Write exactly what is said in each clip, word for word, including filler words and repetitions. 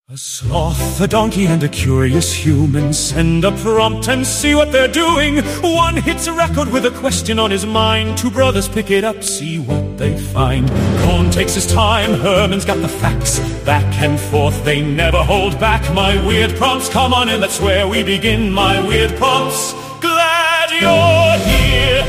A sloth, a donkey, and a curious human send a prompt and see what they're doing. One hits a record with a question on his mind. Two brothers pick it up, see what they find. Cohn takes his time, Herman's got the facts. Back and forth, they never hold back. My weird prompts, come on in, that's where we begin. My weird prompts, glad you're here.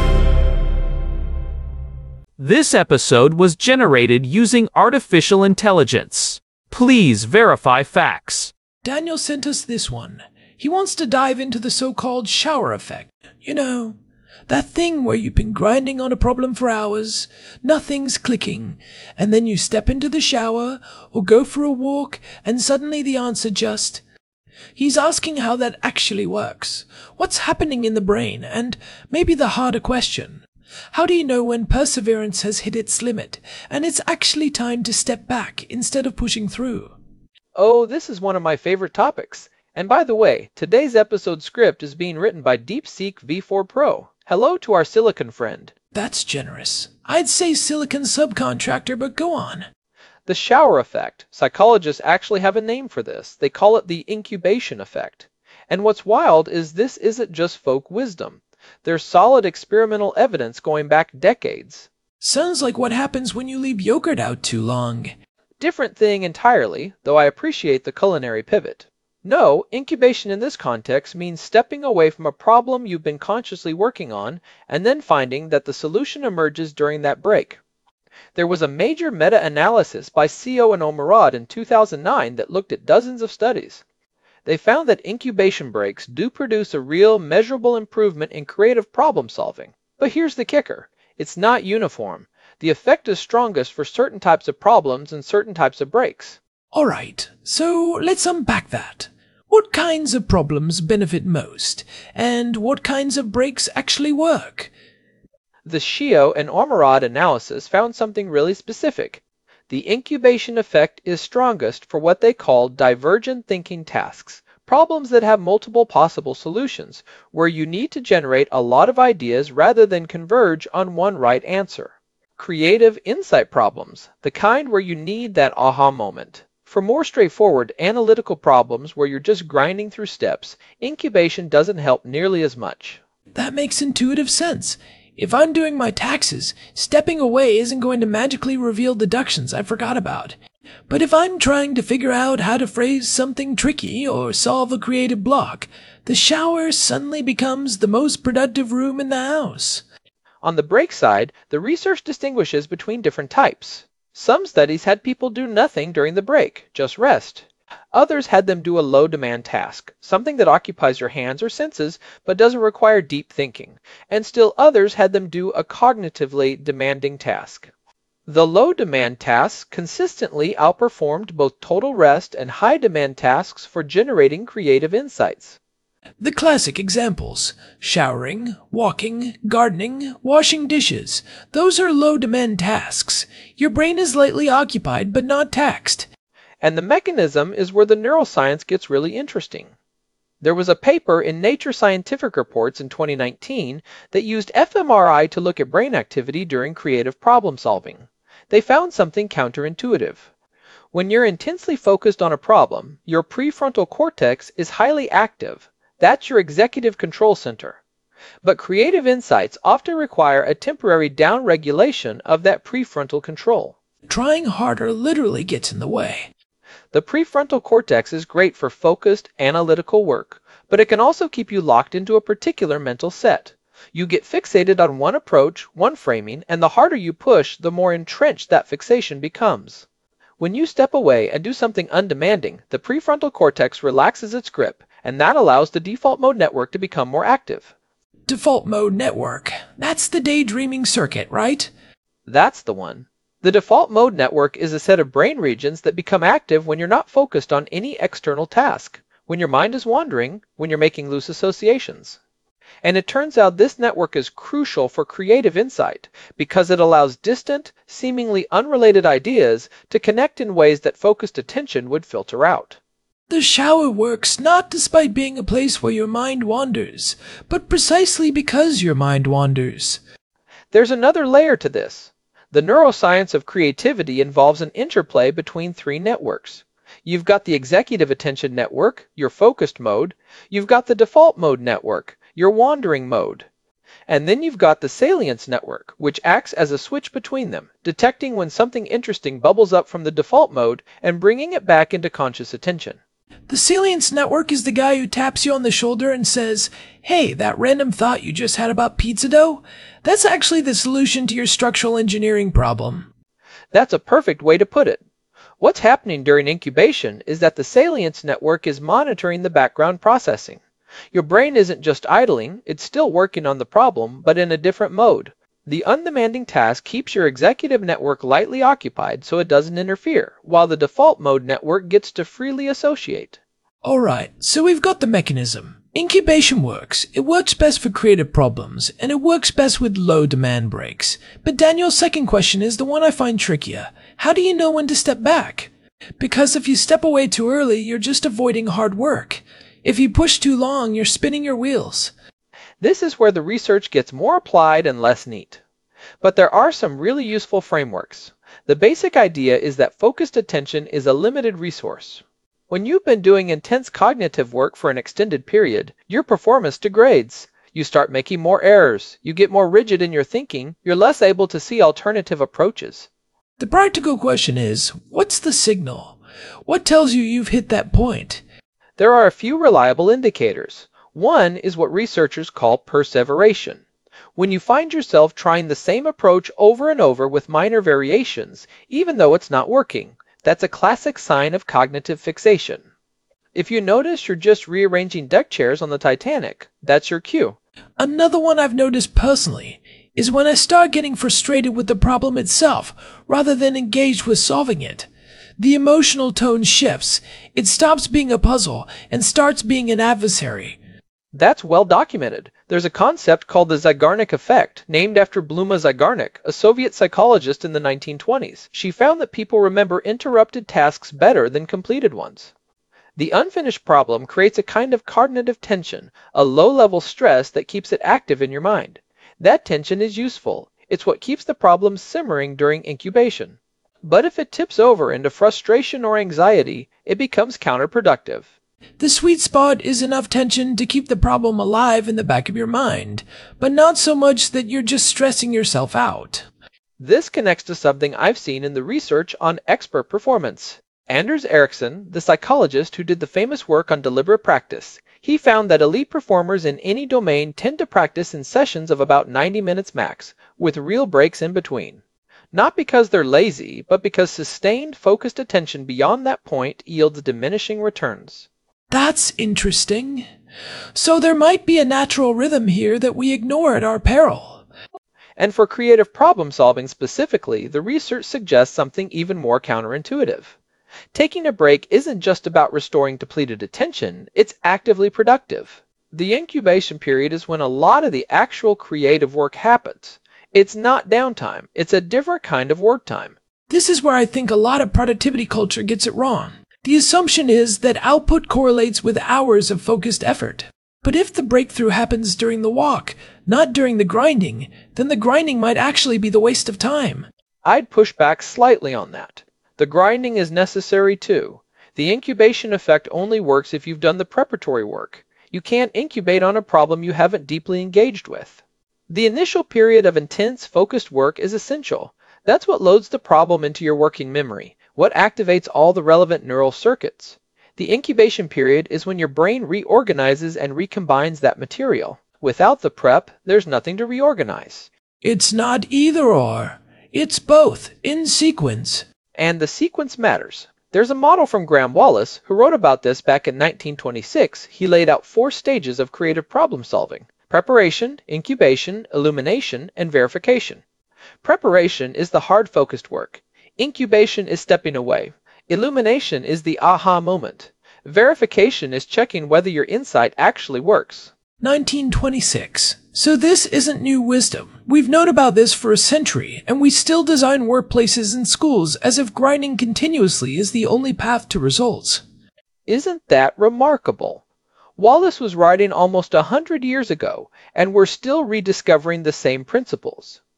This episode was generated using artificial intelligence. Please verify facts. Daniel sent us this one. He wants to dive into the so-called shower effect. You know, that thing where you've been grinding on a problem for hours, nothing's clicking, and then you step into the shower or go for a walk and suddenly the answer just... He's asking how that actually works. What's happening in the brain? And maybe the harder question, how do you know when perseverance has hit its limit, and it's actually time to step back instead of pushing through? Oh, this is one of my favorite topics. And by the way, today's episode script is being written by DeepSeek V four Pro. Hello to our Silicon friend. That's generous. I'd say Silicon subcontractor, but go on. The shower effect. Psychologists actually have a name for this. They call it the incubation effect. And what's wild is this isn't just folk wisdom. There's solid experimental evidence going back decades. Sounds like what happens when you leave yogurt out too long. Different thing entirely, though I appreciate the culinary pivot. No, incubation in this context means stepping away from a problem you've been consciously working on and then finding that the solution emerges during that break. There was a major meta-analysis by Seo and Omerod in two thousand nine that looked at dozens of studies. They found that incubation breaks do produce a real, measurable improvement in creative problem solving. But here's the kicker. It's not uniform. The effect is strongest for certain types of problems and certain types of breaks. All right, so let's unpack that. What kinds of problems benefit most, and what kinds of breaks actually work? The Seo and Omerod analysis found something really specific. The incubation effect is strongest for what they call divergent thinking tasks, problems that have multiple possible solutions, where you need to generate a lot of ideas rather than converge on one right answer. Creative insight problems, the kind where you need that aha moment. For more straightforward analytical problems where you're just grinding through steps, incubation doesn't help nearly as much. That makes intuitive sense. If I'm doing my taxes, stepping away isn't going to magically reveal deductions I forgot about. But if I'm trying to figure out how to phrase something tricky or solve a creative block, the shower suddenly becomes the most productive room in the house. On the break side, the research distinguishes between different types. Some studies had people do nothing during the break, just rest. Others had them do a low-demand task, something that occupies your hands or senses but doesn't require deep thinking, and still others had them do a cognitively demanding task. The low-demand tasks consistently outperformed both total rest and high-demand tasks for generating creative insights. The classic examples: showering, walking, gardening, washing dishes. Those are low-demand tasks. Your brain is lightly occupied but not taxed. And the mechanism is where the neuroscience gets really interesting. There was a paper in Nature Scientific Reports in twenty nineteen that used F M R I to look at brain activity during creative problem solving. They found something counterintuitive. When you're intensely focused on a problem, your prefrontal cortex is highly active. That's your executive control center. But creative insights often require a temporary downregulation of that prefrontal control. Trying harder literally gets in the way. The prefrontal cortex is great for focused, analytical work, but it can also keep you locked into a particular mental set. You get fixated on one approach, one framing, and the harder you push, the more entrenched that fixation becomes. When you step away and do something undemanding, the prefrontal cortex relaxes its grip, and that allows the default mode network to become more active. Default mode network. That's the daydreaming circuit, right? That's the one. The default mode network is a set of brain regions that become active when you're not focused on any external task, when your mind is wandering, when you're making loose associations. And it turns out this network is crucial for creative insight because it allows distant, seemingly unrelated ideas to connect in ways that focused attention would filter out. The shower works not despite being a place where your mind wanders, but precisely because your mind wanders. There's another layer to this. The neuroscience of creativity involves an interplay between three networks. You've got the executive attention network, your focused mode. You've got the default mode network, your wandering mode. And then you've got the salience network, which acts as a switch between them, detecting when something interesting bubbles up from the default mode and bringing it back into conscious attention. The salience network is the guy who taps you on the shoulder and says, "Hey, that random thought you just had about pizza dough? That's actually the solution to your structural engineering problem." That's a perfect way to put it. What's happening during incubation is that the salience network is monitoring the background processing. Your brain isn't just idling, it's still working on the problem, but in a different mode. The undemanding task keeps your executive network lightly occupied so it doesn't interfere, while the default mode network gets to freely associate. Alright, so we've got the mechanism. Incubation works. It works best for creative problems, and it works best with low demand breaks. But Daniel's second question is the one I find trickier. How do you know when to step back? Because if you step away too early, you're just avoiding hard work. If you push too long, you're spinning your wheels. This is where the research gets more applied and less neat. But there are some really useful frameworks. The basic idea is that focused attention is a limited resource. When you've been doing intense cognitive work for an extended period, your performance degrades. You start making more errors, you get more rigid in your thinking, you're less able to see alternative approaches. The practical question is, what's the signal? What tells you you've hit that point? There are a few reliable indicators. One is what researchers call perseveration. When you find yourself trying the same approach over and over with minor variations, even though it's not working, that's a classic sign of cognitive fixation. If you notice you're just rearranging deck chairs on the Titanic, that's your cue. Another one I've noticed personally is when I start getting frustrated with the problem itself, rather than engaged with solving it. The emotional tone shifts. It stops being a puzzle and starts being an adversary. That's well documented. There's a concept called the Zygarnik effect, named after Bluma Zygarnik, a Soviet psychologist in the nineteen twenties. She found that people remember interrupted tasks better than completed ones. The unfinished problem creates a kind of cognitive tension, a low-level stress that keeps it active in your mind. That tension is useful. It's what keeps the problem simmering during incubation. But if it tips over into frustration or anxiety, it becomes counterproductive. The sweet spot is enough tension to keep the problem alive in the back of your mind, but not so much that you're just stressing yourself out. This connects to something I've seen in the research on expert performance. Anders Ericsson, the psychologist who did the famous work on deliberate practice, he found that elite performers in any domain tend to practice in sessions of about ninety minutes max, with real breaks in between. Not because they're lazy, but because sustained, focused attention beyond that point yields diminishing returns. That's interesting. So there might be a natural rhythm here that we ignore at our peril. And for creative problem solving specifically, the research suggests something even more counterintuitive. Taking a break isn't just about restoring depleted attention, it's actively productive. The incubation period is when a lot of the actual creative work happens. It's not downtime, it's a different kind of work time. This is where I think a lot of productivity culture gets it wrong. The assumption is that output correlates with hours of focused effort. But if the breakthrough happens during the walk, not during the grinding, then the grinding might actually be the waste of time. I'd push back slightly on that. The grinding is necessary too. The incubation effect only works if you've done the preparatory work. You can't incubate on a problem you haven't deeply engaged with. The initial period of intense, focused work is essential. That's what loads the problem into your working memory, what activates all the relevant neural circuits. The incubation period is when your brain reorganizes and recombines that material. Without the prep, there's nothing to reorganize. It's not either or. It's both, in sequence. And the sequence matters. There's a model from Graham Wallace who wrote about this back in nineteen twenty-six. He laid out four stages of creative problem solving: preparation, incubation, illumination, and verification. Preparation is the hard focused work. Incubation is stepping away. Illumination is the aha moment. Verification is checking whether your insight actually works. nineteen twenty-six. So this isn't new wisdom. We've known about this for a century, and we still design workplaces and schools as if grinding continuously is the only path to results. Isn't that remarkable? Wallace was writing almost a hundred years ago, and we're still rediscovering the same principles.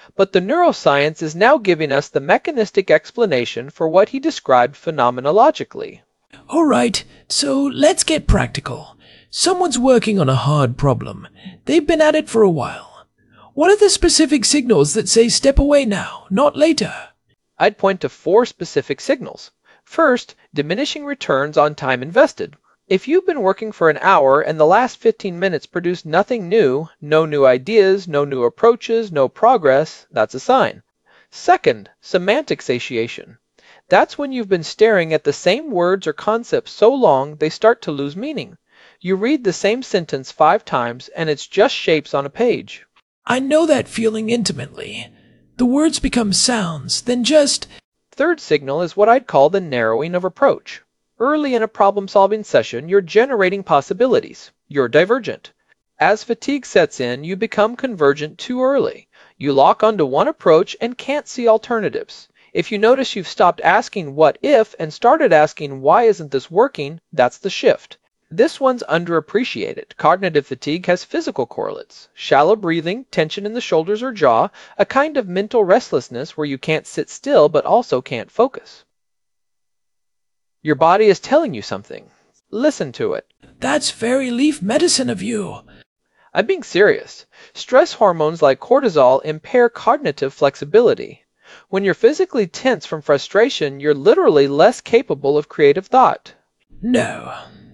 but the neuroscience is now giving us the mechanistic explanation for what he described phenomenologically. All right, so let's get practical. Someone's working on a hard problem. They've been at it for a while. What are the specific signals that say step away now, not later? I'd point to four specific signals. First, diminishing returns on time invested. If you've been working for an hour and the last fifteen minutes produced nothing new, no new ideas, no new approaches, no progress, that's a sign. Second, semantic satiation. That's when you've been staring at the same words or concepts so long they start to lose meaning. You read the same sentence five times and it's just shapes on a page. I know that feeling intimately. The words become sounds, then just... Third signal is what I'd call the narrowing of approach. Early in a problem-solving session, you're generating possibilities. You're divergent. As fatigue sets in, you become convergent too early. You lock onto one approach and can't see alternatives. If you notice you've stopped asking what if and started asking why isn't this working, that's the shift. This one's underappreciated. Cognitive fatigue has physical correlates. Shallow breathing, tension in the shoulders or jaw, a kind of mental restlessness where you can't sit still but also can't focus. Your body is telling you something. Listen to it. That's fairy leaf medicine of you. I'm being serious. Stress hormones like cortisol impair cognitive flexibility. When you're physically tense from frustration, you're literally less capable of creative thought. No.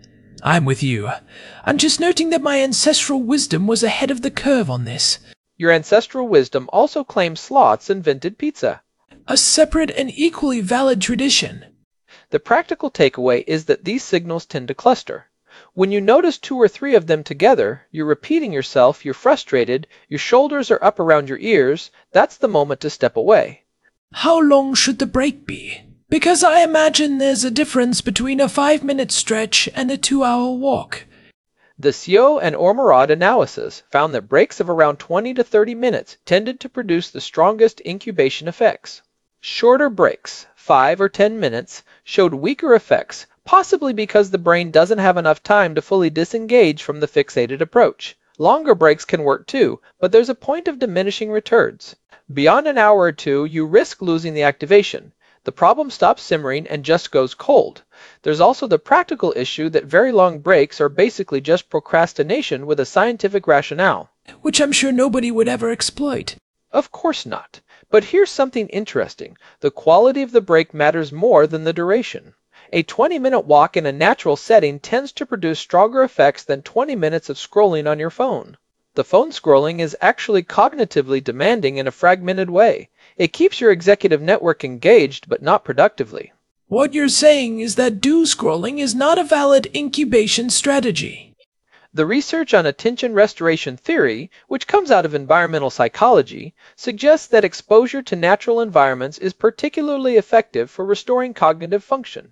I'm with you. I'm just noting that my ancestral wisdom was ahead of the curve on this. Your ancestral wisdom also claims sloths invented pizza. A separate and equally valid tradition. The practical takeaway is that these signals tend to cluster. When you notice two or three of them together, you're repeating yourself, you're frustrated, your shoulders are up around your ears, that's the moment to step away. How long should the break be? Because I imagine there's a difference between a five-minute stretch and a two-hour walk. The Seo and Ormerod analysis found that breaks of around twenty to thirty minutes tended to produce the strongest incubation effects. Shorter breaks, five or ten minutes, showed weaker effects, possibly because the brain doesn't have enough time to fully disengage from the fixated approach. Longer breaks can work too, but there's a point of diminishing returns. Beyond an hour or two, you risk losing the activation. The problem stops simmering and just goes cold. There's also the practical issue that very long breaks are basically just procrastination with a scientific rationale. Which I'm sure nobody would ever exploit. Of course not. But here's something interesting. The quality of the break matters more than the duration. A twenty-minute walk in a natural setting tends to produce stronger effects than twenty minutes of scrolling on your phone. The phone scrolling is actually cognitively demanding in a fragmented way. It keeps your executive network engaged, but not productively. What you're saying is that doom scrolling is not a valid incubation strategy. The research on attention restoration theory, which comes out of environmental psychology, suggests that exposure to natural environments is particularly effective for restoring cognitive function.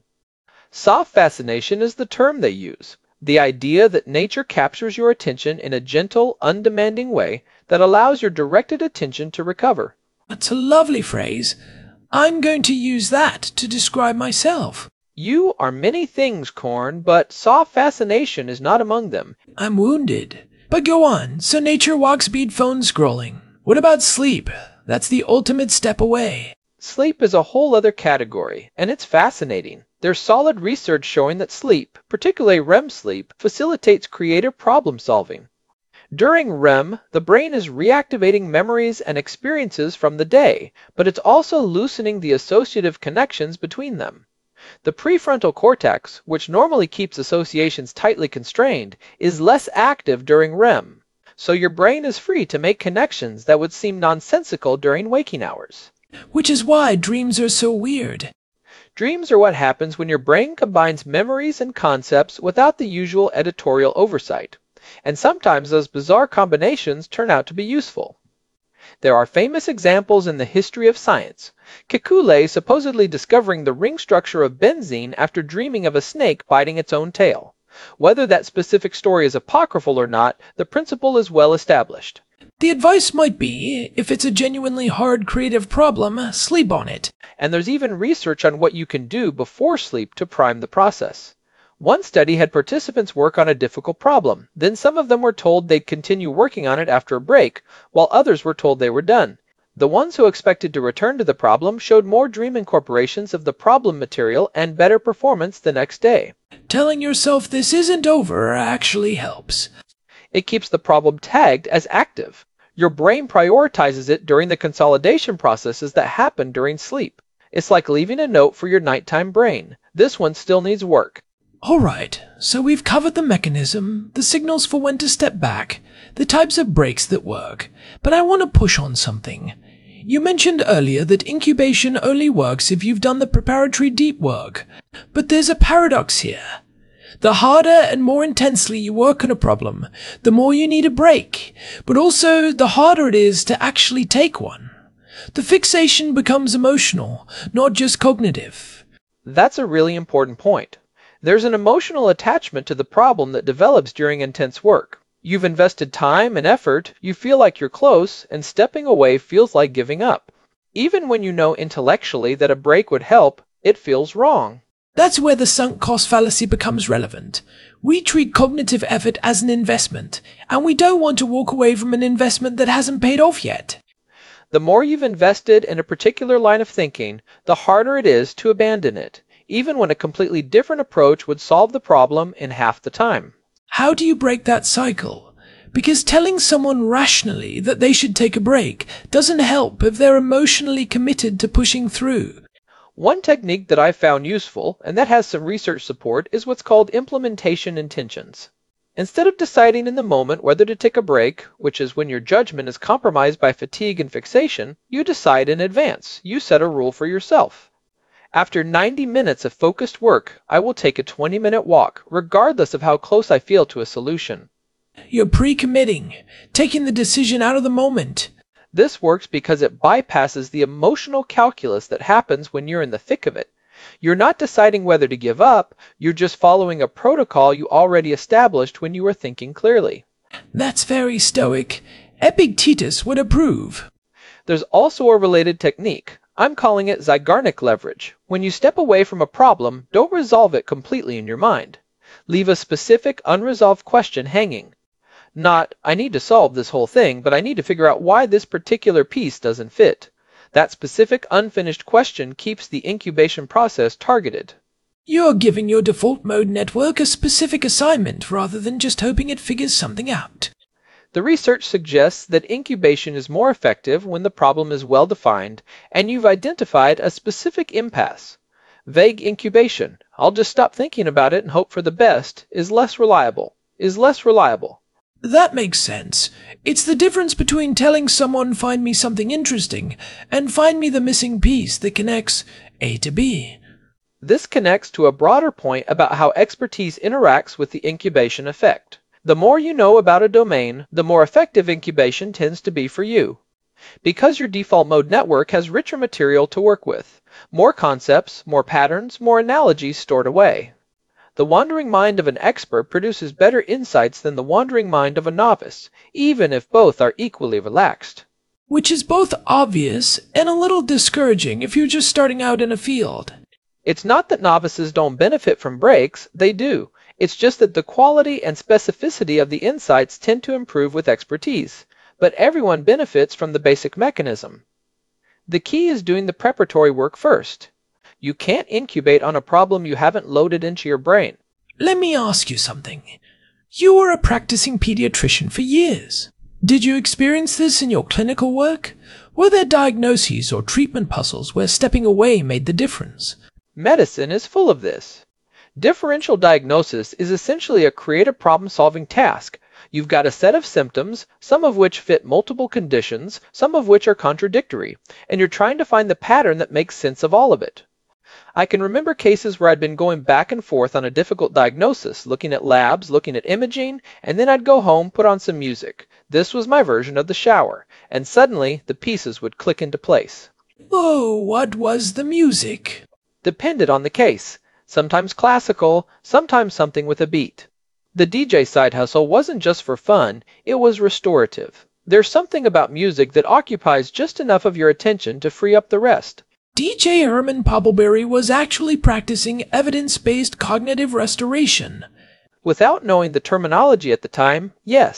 Soft fascination is the term they use. The idea that nature captures your attention in a gentle, undemanding way that allows your directed attention to recover. That's a lovely phrase. I'm going to use that to describe myself. You are many things, Korn, but soft fascination is not among them. I'm wounded. But go on. So nature walks beat phone scrolling. What about sleep? That's the ultimate step away. Sleep is a whole other category, and it's fascinating. There's solid research showing that sleep, particularly R E M sleep, facilitates creative problem solving. During R E M, the brain is reactivating memories and experiences from the day, but it's also loosening the associative connections between them. The prefrontal cortex, which normally keeps associations tightly constrained, is less active during R E M, so your brain is free to make connections that would seem nonsensical during waking hours. Which is why dreams are so weird. Dreams are what happens when your brain combines memories and concepts without the usual editorial oversight, and sometimes those bizarre combinations turn out to be useful. There are famous examples in the history of science. Kekulé supposedly discovering the ring structure of benzene after dreaming of a snake biting its own tail. Whether that specific story is apocryphal or not, the principle is well established. The advice might be, if it's a genuinely hard creative problem, sleep on it. And there's even research on what you can do before sleep to prime the process. One study had participants work on a difficult problem. Then some of them were told they'd continue working on it after a break, while others were told they were done. The ones who expected to return to the problem showed more dream incorporations of the problem material and better performance the next day. Telling yourself this isn't over actually helps. It keeps the problem tagged as active. Your brain prioritizes it during the consolidation processes that happen during sleep. It's like leaving a note for your nighttime brain. This one still needs work. Alright, so we've covered the mechanism, the signals for when to step back, the types of breaks that work, but I want to push on something. You mentioned earlier that incubation only works if you've done the preparatory deep work, but there's a paradox here. The harder and more intensely you work on a problem, the more you need a break, but also the harder it is to actually take one. The fixation becomes emotional, not just cognitive. That's a really important point. There's an emotional attachment to the problem that develops during intense work. You've invested time and effort, you feel like you're close, and stepping away feels like giving up. Even when you know intellectually that a break would help, it feels wrong. That's where the sunk cost fallacy becomes relevant. We treat cognitive effort as an investment, and we don't want to walk away from an investment that hasn't paid off yet. The more you've invested in a particular line of thinking, the harder it is to abandon it, even when a completely different approach would solve the problem in half the time. How do you break that cycle? Because telling someone rationally that they should take a break doesn't help if they're emotionally committed to pushing through. One technique that I've found useful, and that has some research support, is what's called implementation intentions. Instead of deciding in the moment whether to take a break, which is when your judgment is compromised by fatigue and fixation, you decide in advance. You set a rule for yourself. After ninety minutes of focused work, I will take a twenty minute walk, regardless of how close I feel to a solution. You're pre-committing, taking the decision out of the moment. This works because it bypasses the emotional calculus that happens when you're in the thick of it. You're not deciding whether to give up, you're just following a protocol you already established when you were thinking clearly. That's very stoic. Epictetus would approve. There's also a related technique. I'm calling it Zeigarnik leverage. When you step away from a problem, don't resolve it completely in your mind. Leave a specific unresolved question hanging. Not, I need to solve this whole thing, but I need to figure out why this particular piece doesn't fit. That specific unfinished question keeps the incubation process targeted. You're giving your default mode network a specific assignment rather than just hoping it figures something out. The research suggests that incubation is more effective when the problem is well defined and you've identified a specific impasse. Vague incubation, I'll just stop thinking about it and hope for the best, is less reliable. Is less reliable. That makes sense. It's the difference between telling someone find me something interesting and find me the missing piece that connects A to B. This connects to a broader point about how expertise interacts with the incubation effect. The more you know about a domain, the more effective incubation tends to be for you. Because your default mode network has richer material to work with, more concepts, more patterns, more analogies stored away. The wandering mind of an expert produces better insights than the wandering mind of a novice, even if both are equally relaxed. Which is both obvious and a little discouraging if you're just starting out in a field. It's not that novices don't benefit from breaks, they do. It's just that the quality and specificity of the insights tend to improve with expertise, but everyone benefits from the basic mechanism. The key is doing the preparatory work first. You can't incubate on a problem you haven't loaded into your brain. Let me ask you something. You were a practicing pediatrician for years. Did you experience this in your clinical work? Were there diagnoses or treatment puzzles where stepping away made the difference? Medicine is full of this. Differential diagnosis is essentially a creative problem-solving task. You've got a set of symptoms, some of which fit multiple conditions, some of which are contradictory, and you're trying to find the pattern that makes sense of all of it. I can remember cases where I'd been going back and forth on a difficult diagnosis, looking at labs, looking at imaging, and then I'd go home, put on some music. This was my version of the shower, and suddenly the pieces would click into place. Oh, what was the music? Depended on the case. Sometimes classical, sometimes something with a beat. The D J side hustle wasn't just for fun, it was restorative. There's something about music that occupies just enough of your attention to free up the rest. D J Herman Poppleberry was actually practicing evidence-based cognitive restoration. Without knowing the terminology at the time, yes.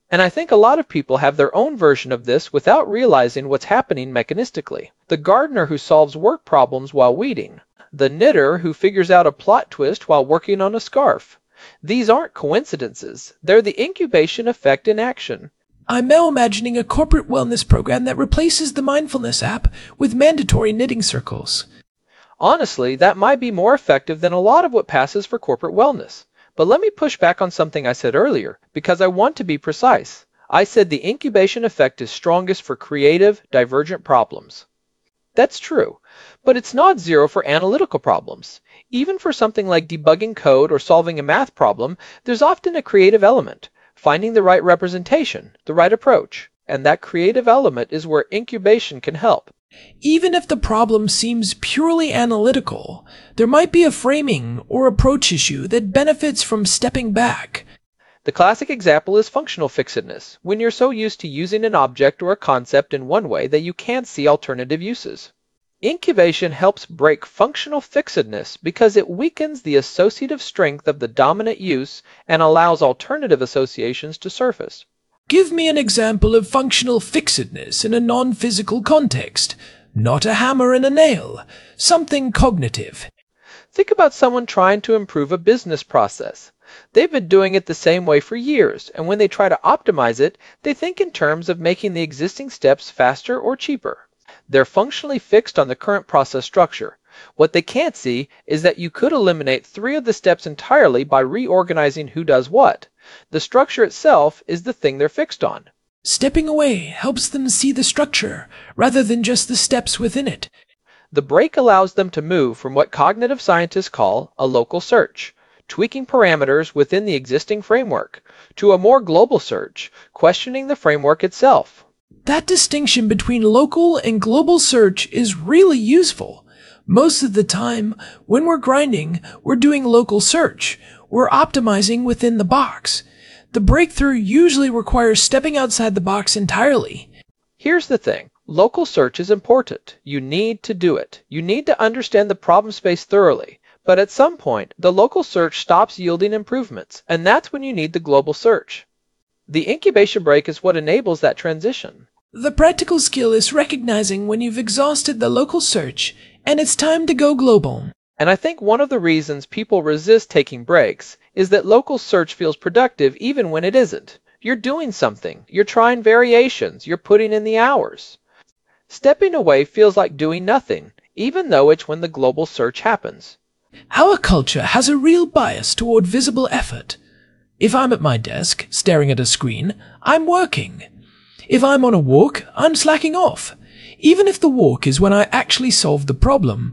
And I think a lot of people have their own version of this without realizing what's happening mechanistically. The gardener who solves work problems while weeding. The knitter who figures out a plot twist while working on a scarf. These aren't coincidences. They're the incubation effect in action. I'm now imagining a corporate wellness program that replaces the mindfulness app with mandatory knitting circles. Honestly, that might be more effective than a lot of what passes for corporate wellness. But let me push back on something I said earlier, because I want to be precise. I said the incubation effect is strongest for creative, divergent problems. That's true, but it's not zero for analytical problems. Even for something like debugging code or solving a math problem, there's often a creative element, finding the right representation, the right approach, and that creative element is where incubation can help. Even if the problem seems purely analytical, there might be a framing or approach issue that benefits from stepping back. The classic example is functional fixedness, when you're so used to using an object or a concept in one way that you can't see alternative uses. Incubation helps break functional fixedness because it weakens the associative strength of the dominant use and allows alternative associations to surface. Give me an example of functional fixedness in a non-physical context. Not a hammer and a nail. Something cognitive. Think about someone trying to improve a business process. They've been doing it the same way for years, and when they try to optimize it, they think in terms of making the existing steps faster or cheaper. They're functionally fixed on the current process structure. What they can't see is that you could eliminate three of the steps entirely by reorganizing who does what. The structure itself is the thing they're fixed on. Stepping away helps them see the structure, rather than just the steps within it. The break allows them to move from what cognitive scientists call a local search, tweaking parameters within the existing framework, to a more global search, questioning the framework itself. That distinction between local and global search is really useful. Most of the time, when we're grinding, we're doing local search. We're optimizing within the box. The breakthrough usually requires stepping outside the box entirely. Here's the thing. Local search is important. You need to do it. You need to understand the problem space thoroughly. But at some point, the local search stops yielding improvements, and that's when you need the global search. The incubation break is what enables that transition. The practical skill is recognizing when you've exhausted the local search, and it's time to go global. And I think one of the reasons people resist taking breaks is that local search feels productive even when it isn't. You're doing something. You're trying variations. You're putting in the hours. Stepping away feels like doing nothing, even though it's when the global search happens. Our culture has a real bias toward visible effort. If I'm at my desk, staring at a screen, I'm working. If I'm on a walk, I'm slacking off, even if the walk is when I actually solve the problem.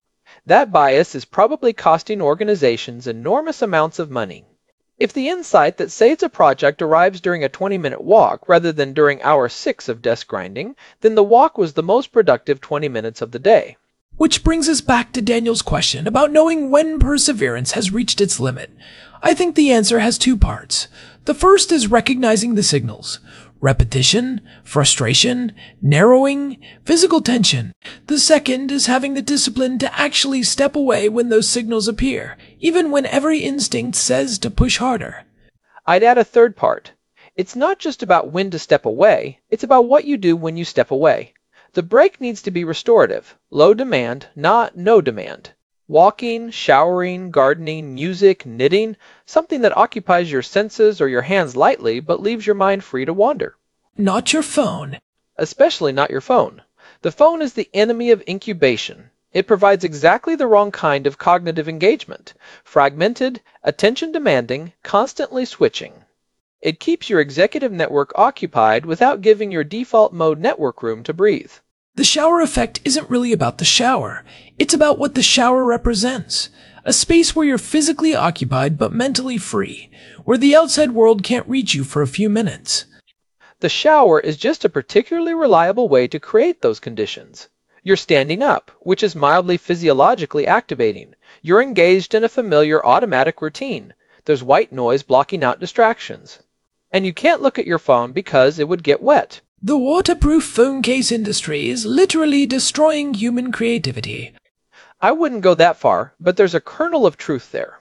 That bias is probably costing organizations enormous amounts of money. If the insight that saves a project arrives during a twenty-minute walk rather than during hour six of desk grinding, then the walk was the most productive twenty minutes of the day. Which brings us back to Daniel's question about knowing when perseverance has reached its limit. I think the answer has two parts. The first is recognizing the signals. Repetition, frustration, narrowing, physical tension. The second is having the discipline to actually step away when those signals appear, even when every instinct says to push harder. I'd add a third part. It's not just about when to step away, it's about what you do when you step away. The break needs to be restorative, low demand, not no demand. Walking, showering, gardening, music, knitting, something that occupies your senses or your hands lightly but leaves your mind free to wander. Not your phone. Especially not your phone. The phone is the enemy of incubation. It provides exactly the wrong kind of cognitive engagement, fragmented, attention-demanding, constantly switching. It keeps your executive network occupied without giving your default mode network room to breathe. The shower effect isn't really about the shower. It's about what the shower represents. A space where you're physically occupied but mentally free, where the outside world can't reach you for a few minutes. The shower is just a particularly reliable way to create those conditions. You're standing up, which is mildly physiologically activating. You're engaged in a familiar automatic routine. There's white noise blocking out distractions. And you can't look at your phone because it would get wet. The waterproof phone case industry is literally destroying human creativity. I wouldn't go that far, but there's a kernel of truth there.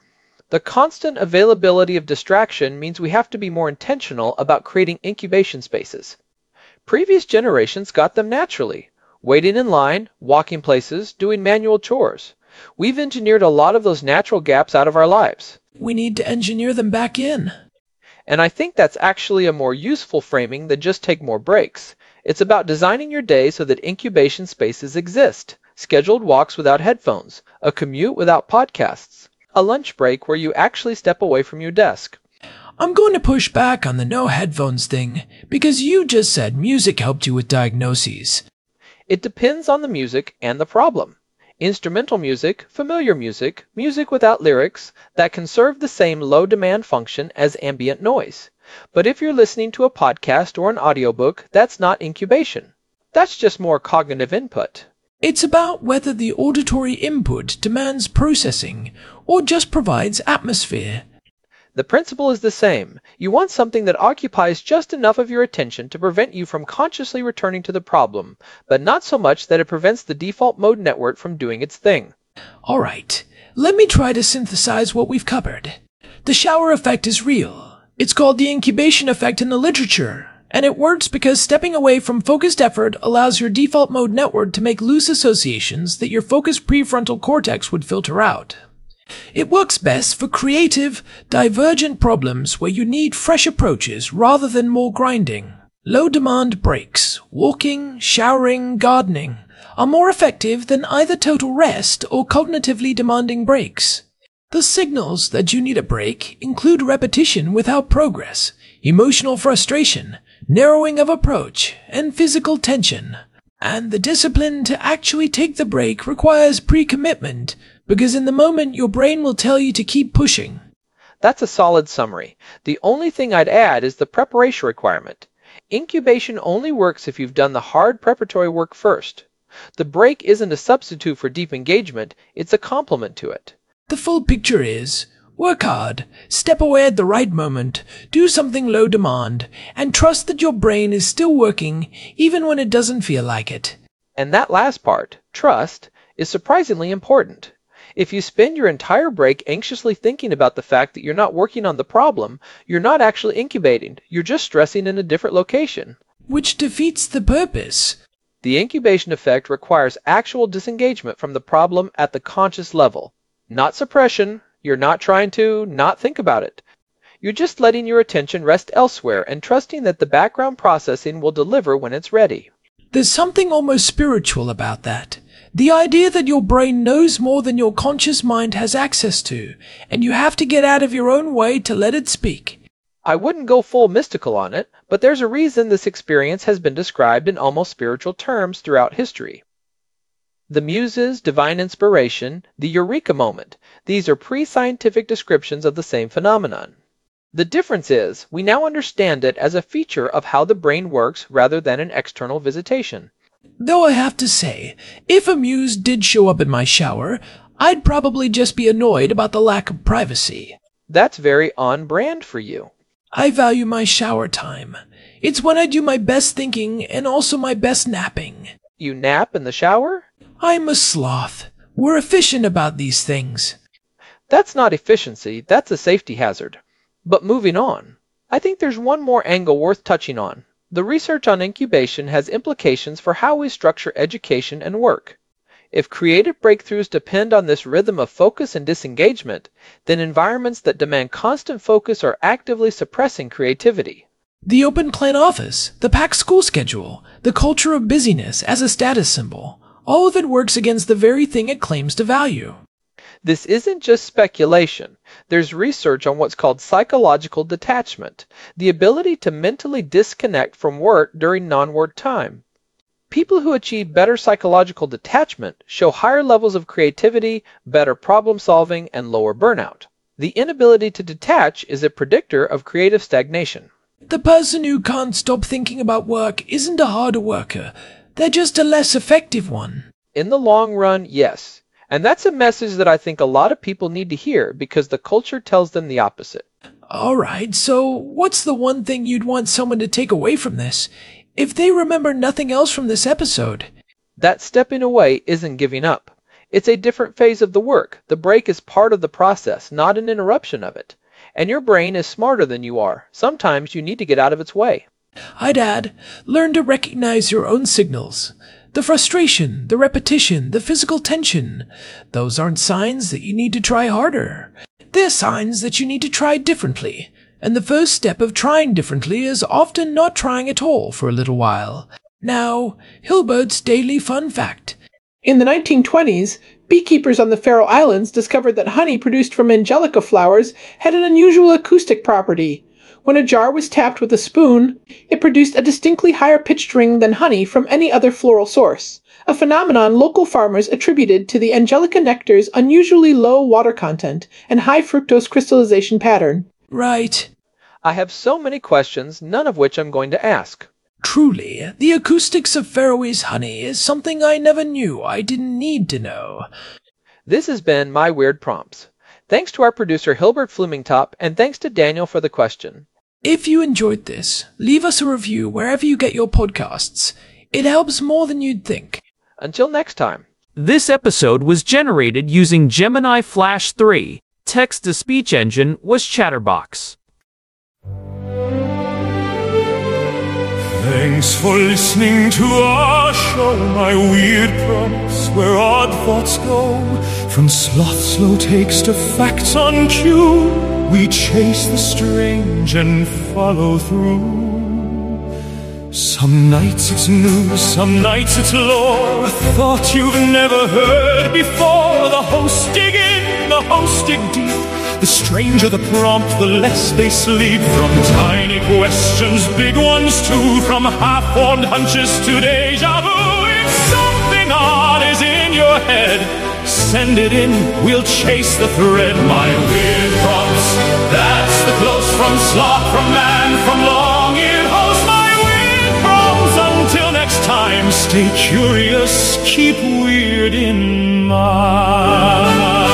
The constant availability of distraction means we have to be more intentional about creating incubation spaces. Previous generations got them naturally, waiting in line, walking places, doing manual chores. We've engineered a lot of those natural gaps out of our lives. We need to engineer them back in. And I think that's actually a more useful framing than just take more breaks. It's about designing your day so that incubation spaces exist. Scheduled walks without headphones, a commute without podcasts, a lunch break where you actually step away from your desk. I'm going to push back on the no headphones thing, because you just said music helped you with diagnoses. It depends on the music and the problem. Instrumental music, familiar music, music without lyrics, that can serve the same low-demand function as ambient noise. But if you're listening to a podcast or an audiobook, that's not incubation. That's just more cognitive input. It's about whether the auditory input demands processing or just provides atmosphere. The principle is the same. You want something that occupies just enough of your attention to prevent you from consciously returning to the problem, but not so much that it prevents the default mode network from doing its thing. All right, let me try to synthesize what we've covered. The shower effect is real. It's called the incubation effect in the literature, and it works because stepping away from focused effort allows your default mode network to make loose associations that your focused prefrontal cortex would filter out. It works best for creative, divergent problems where you need fresh approaches rather than more grinding. Low-demand breaks, walking, showering, gardening, are more effective than either total rest or cognitively demanding breaks. The signals that you need a break include repetition without progress, emotional frustration, narrowing of approach, and physical tension. And the discipline to actually take the break requires pre-commitment, because in the moment your brain will tell you to keep pushing. That's a solid summary. The only thing I'd add is the preparation requirement. Incubation only works if you've done the hard preparatory work first. The break isn't a substitute for deep engagement, it's a complement to it. The full picture is, work hard, step away at the right moment, do something low demand, and trust that your brain is still working even when it doesn't feel like it. And that last part, trust, is surprisingly important. If you spend your entire break anxiously thinking about the fact that you're not working on the problem, you're not actually incubating, you're just stressing in a different location. Which defeats the purpose. The incubation effect requires actual disengagement from the problem at the conscious level. Not suppression, you're not trying to not think about it. You're just letting your attention rest elsewhere and trusting that the background processing will deliver when it's ready. There's something almost spiritual about that. The idea that your brain knows more than your conscious mind has access to, and you have to get out of your own way to let it speak. I wouldn't go full mystical on it, but there's a reason this experience has been described in almost spiritual terms throughout history. The muses, divine inspiration, the eureka moment, these are pre-scientific descriptions of the same phenomenon. The difference is, we now understand it as a feature of how the brain works rather than an external visitation. Though I have to say, if a muse did show up in my shower, I'd probably just be annoyed about the lack of privacy. That's very on brand for you. I value my shower time. It's when I do my best thinking and also my best napping. You nap in the shower? I'm a sloth. We're efficient about these things. That's not efficiency, that's a safety hazard. But moving on, I think there's one more angle worth touching on. The research on incubation has implications for how we structure education and work. If creative breakthroughs depend on this rhythm of focus and disengagement, then environments that demand constant focus are actively suppressing creativity. The open plan office, the packed school schedule, the culture of busyness as a status symbol, all of it works against the very thing it claims to value. This isn't just speculation. There's research on what's called psychological detachment, the ability to mentally disconnect from work during non-work time. People who achieve better psychological detachment show higher levels of creativity, better problem solving, and lower burnout. The inability to detach is a predictor of creative stagnation. The person who can't stop thinking about work isn't a harder worker. They're just a less effective one. In the long run, yes. And that's a message that I think a lot of people need to hear because the culture tells them the opposite. All right, so what's the one thing you'd want someone to take away from this, if they remember nothing else from this episode? That stepping away isn't giving up. It's a different phase of the work. The break is part of the process, not an interruption of it. And your brain is smarter than you are. Sometimes you need to get out of its way. I'd add, learn to recognize your own signals. The frustration, the repetition, the physical tension. Those aren't signs that you need to try harder. They're signs that you need to try differently. And the first step of trying differently is often not trying at all for a little while. Now, Hilbert's Daily Fun Fact. In the nineteen twenties, beekeepers on the Faroe Islands discovered that honey produced from angelica flowers had an unusual acoustic property. When a jar was tapped with a spoon, it produced a distinctly higher pitched ring than honey from any other floral source, a phenomenon local farmers attributed to the angelica nectar's unusually low water content and high fructose crystallization pattern. Right. I have so many questions, none of which I'm going to ask. Truly, the acoustics of Faroese honey is something I never knew I didn't need to know. This has been My Weird Prompts. Thanks to our producer Hilbert Flumingtop, and thanks to Daniel for the question. If you enjoyed this, leave us a review wherever you get your podcasts. It helps more than you'd think. Until next time. This episode was generated using Gemini Flash three. Text-to-speech engine was Chatterbox. Thanks for listening to our show, My Weird Prompts, where odd thoughts go. From sloth slow takes to facts on cue, we chase the strange and follow through. Some nights it's news, some nights it's lore, a thought you've never heard before. The hosts dig in, the hosts dig deep. The stranger the prompt, the less they sleep. From tiny questions, big ones too, from half-formed hunches to deja vu. If something odd is in your head, send it in, we'll chase the thread. My Weird Prompts, that's the close from sloth, from man, from long-eared host. My Weird Prompts, until next time, stay curious, keep weird in mind.